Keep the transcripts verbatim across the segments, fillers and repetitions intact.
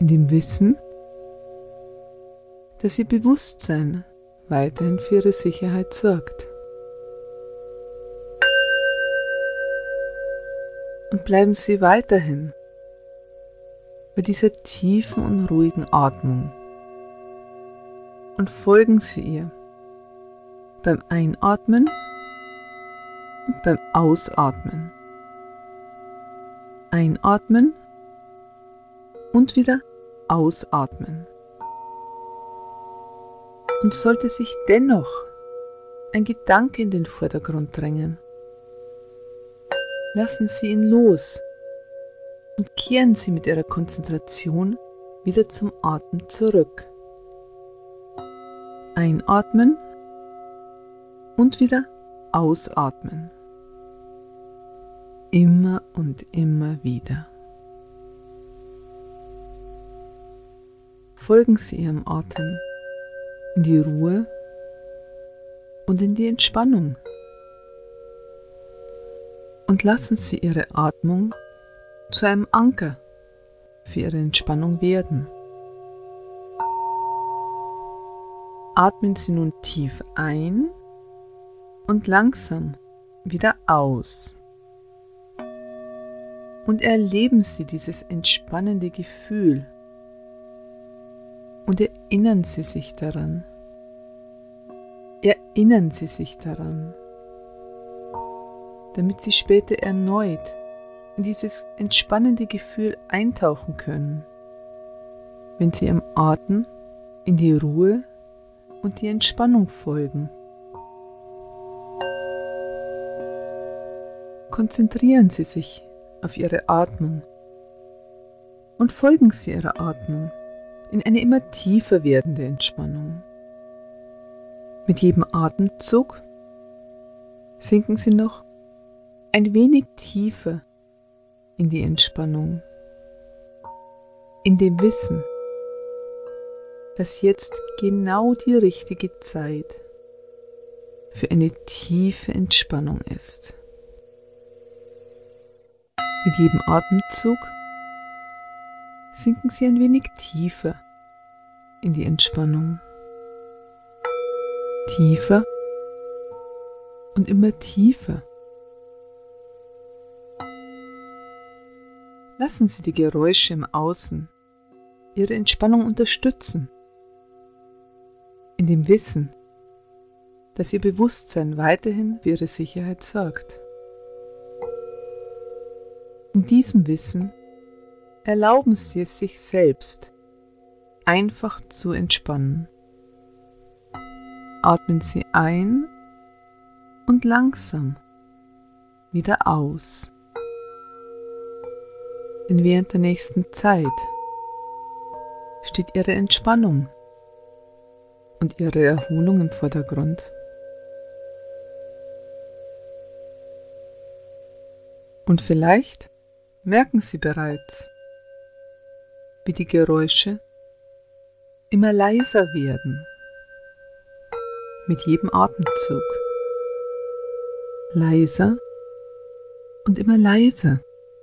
in dem Wissen, dass Ihr Bewusstsein weiterhin für Ihre Sicherheit sorgt. Und bleiben Sie weiterhin bei dieser tiefen und ruhigen Atmung und folgen Sie ihr beim Einatmen und beim Ausatmen. Einatmen und wieder ausatmen. Und sollte sich dennoch ein Gedanke in den Vordergrund drängen, lassen Sie ihn los und kehren Sie mit Ihrer Konzentration wieder zum Atem zurück. Einatmen und wieder ausatmen. Immer und immer wieder. Folgen Sie Ihrem Atem in die Ruhe und in die Entspannung. Und lassen Sie Ihre Atmung zu einem Anker für Ihre Entspannung werden. Atmen Sie nun tief ein und langsam wieder aus. Und erleben Sie dieses entspannende Gefühl und erinnern Sie sich daran. Erinnern Sie sich daran, damit Sie später erneut in dieses entspannende Gefühl eintauchen können, wenn Sie Ihrem Atem in die Ruhe und die Entspannung folgen. Konzentrieren Sie sich auf Ihre Atmung und folgen Sie Ihrer Atmung in eine immer tiefer werdende Entspannung. Mit jedem Atemzug sinken Sie noch ein wenig tiefer in die Entspannung, in dem Wissen, dass jetzt genau die richtige Zeit für eine tiefe Entspannung ist. Mit jedem Atemzug sinken Sie ein wenig tiefer in die Entspannung. Tiefer und immer tiefer. Lassen Sie die Geräusche im Außen Ihre Entspannung unterstützen, in dem Wissen, dass Ihr Bewusstsein weiterhin für Ihre Sicherheit sorgt. In diesem Wissen erlauben Sie es sich selbst, einfach zu entspannen. Atmen Sie ein und langsam wieder aus. Denn während der nächsten Zeit steht Ihre Entspannung und Ihre Erholung im Vordergrund. Und vielleicht merken Sie bereits, wie die Geräusche immer leiser werden mit jedem Atemzug. Leiser und immer leiser,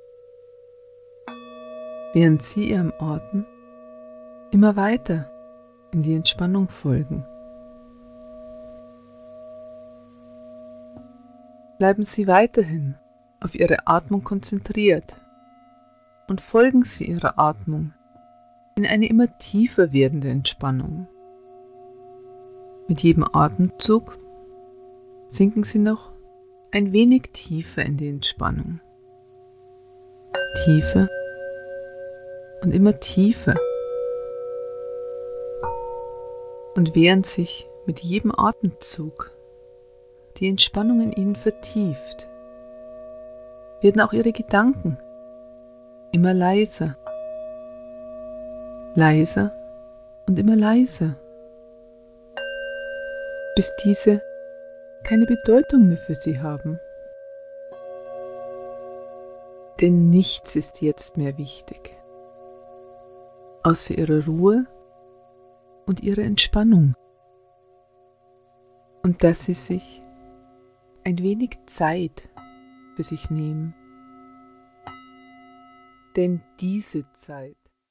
während Sie Ihrem Atem immer weiter in die Entspannung folgen. Bleiben Sie weiterhin auf Ihre Atmung konzentriert und folgen Sie Ihrer Atmung in eine immer tiefer werdende Entspannung. Mit jedem Atemzug sinken Sie noch ein wenig tiefer in die Entspannung. Tiefer und immer tiefer. Und während sich mit jedem Atemzug die Entspannung in Ihnen vertieft, werden auch Ihre Gedanken immer leiser, leiser und immer leiser, bis diese keine Bedeutung mehr für Sie haben. Denn nichts ist jetzt mehr wichtig, außer Ihre Ruhe und Ihre Entspannung. Und dass Sie sich ein wenig Zeit für sich nehmen. Denn diese Zeit